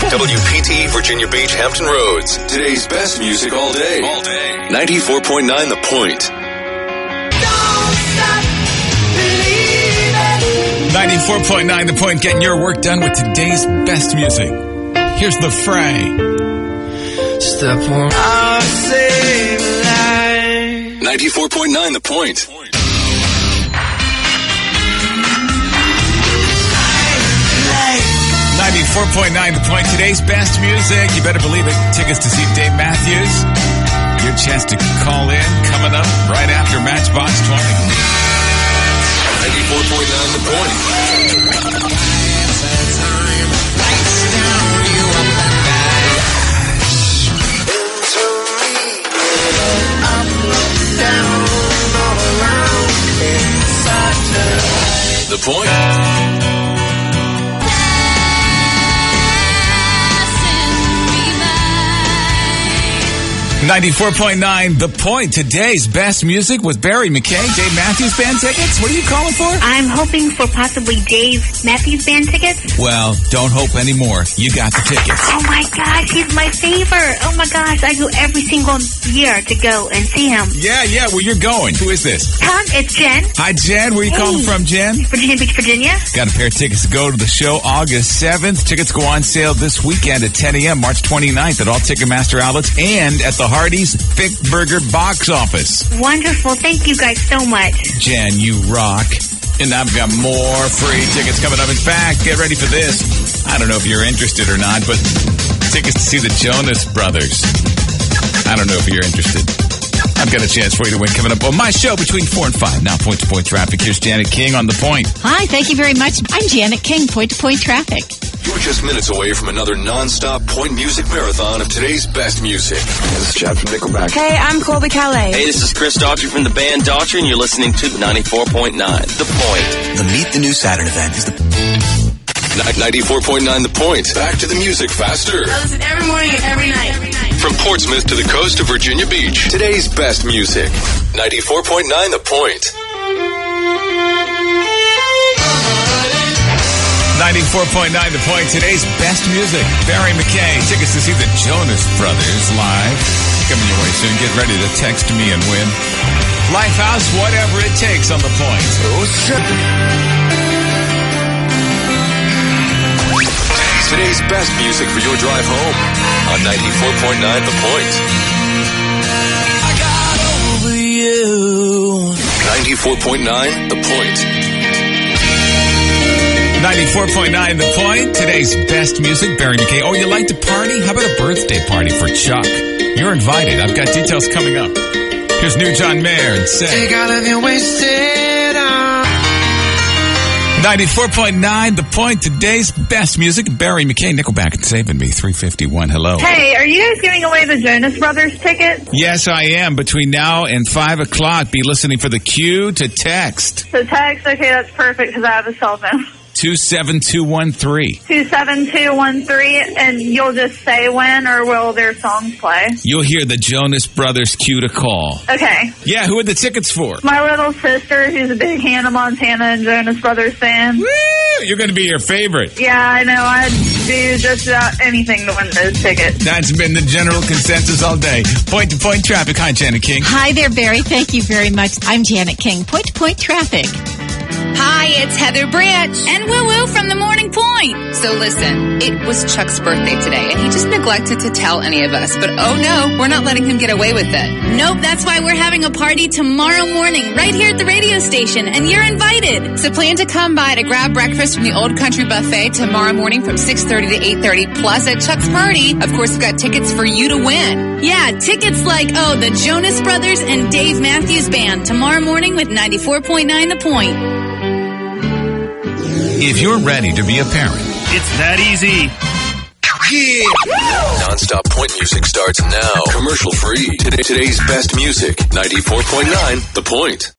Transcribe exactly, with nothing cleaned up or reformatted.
W P T E, Virginia Beach, Hampton Roads. Today's best music all day. All day. ninety-four point nine The Point. Don't stop believing. ninety-four point nine The Point, getting your work done with today's best music. Here's The Fray. Step one. I'll save life. ninety-four point nine The Point. ninety-four point nine The Point, today's best music. You better believe it. Tickets to see Dave Matthews. Your chance to call in coming up right after Matchbox twenty. ninety-four point nine The Point. The Point. ninety-four point nine The Point, today's best music with Barry McKay. Dave Matthews Band tickets? What are you calling for? I'm hoping for possibly Dave Matthews Band tickets. Well, don't hope anymore. You got the tickets. Oh my gosh, he's my favorite. Oh my gosh, I go every single year to go and see him. Yeah, yeah, where you're going. Who is this? Tom, it's Jen. Hi, Jen. Where are you Hey. calling from, Jen? Virginia Beach, Virginia. Got a pair of tickets to go to the show August seventh. Tickets go on sale this weekend at ten a.m. March twenty-ninth at all Ticketmaster outlets and at the Hardee's Vic Burger box office. Wonderful. Thank you guys so much. Jen, you rock. And I've got more free tickets coming up. In fact, get ready for this. I don't know if you're interested or not, but tickets to see the Jonas Brothers. I don't know if you're interested. I've got a chance for you to win coming up on my show between four and five. Now, Point to Point Traffic. Here's Janet King on The Point. Hi, thank you very much. I'm Janet King, Point to Point Traffic. You're just minutes away from another non-stop Point music marathon of today's best music. This is Chad from Nickelback. Hey, I'm Colby Calais. Hey, this is Chris Daughtry from the band Daughtry, and you're listening to ninety-four point nine The Point. The Meet the New Saturn event is the... ninety-four point nine The Point. Back to the music faster. I listen every morning and every night. Every night. From Portsmouth to the coast of Virginia Beach. Today's best music. ninety-four point nine The Point. ninety-four point nine The Point, today's best music. Barry McKay. Tickets to see the Jonas Brothers live. Coming your way soon. Get ready to text me and win. Lifehouse, whatever it takes on The Point. Today's best music for your drive home on ninety-four point nine The Point. I got over you. ninety-four point nine The Point. ninety-four point nine The Point, today's best music. Barry McKay. Oh, you like to party? How about a birthday party for Chuck? You're invited. I've got details coming up. Here's new John Mayer and Say. Take all of your wasted on. ninety-four point nine The Point, today's best music. Barry McKay, Nickelback and Saving Me, three fifty-one. Hello. Hey, are you guys giving away the Jonas Brothers tickets? Yes, I am. Between now and five o'clock, be listening for the cue to text. So text, okay, that's perfect because I have a cell phone. two seven two one three. two seven two one three, and you'll just say when or will their songs play? You'll hear the Jonas Brothers cue to call. Okay. Yeah, who are the tickets for? My little sister, who's a big Hannah Montana and Jonas Brothers fan. Woo! You're going to be your favorite. Yeah, I know. I'd do just about anything to win those tickets. That's been the general consensus all day. Point to Point Traffic. Hi, Janet King. Hi there, Barry. Thank you very much. I'm Janet King, Point to Point Traffic. Hi, it's Heather Branch. And Woo Woo from the Morning Point. So listen, it was Chuck's birthday today, and he just neglected to tell any of us. But oh no, we're not letting him get away with it. Nope, that's why we're having a party tomorrow morning right here at the radio station, and you're invited. So plan to come by to grab breakfast from the Old Country Buffet tomorrow morning from six thirty to eight thirty. Plus at Chuck's party, of course, we've got tickets for you to win. Yeah, tickets like, oh, the Jonas Brothers and Dave Matthews Band tomorrow morning with ninety-four point nine The Point. If you're ready to be a parent, it's that easy. Yeah! Non-stop Point music starts now. Commercial free. Today, today's best music. ninety-four point nine The Point.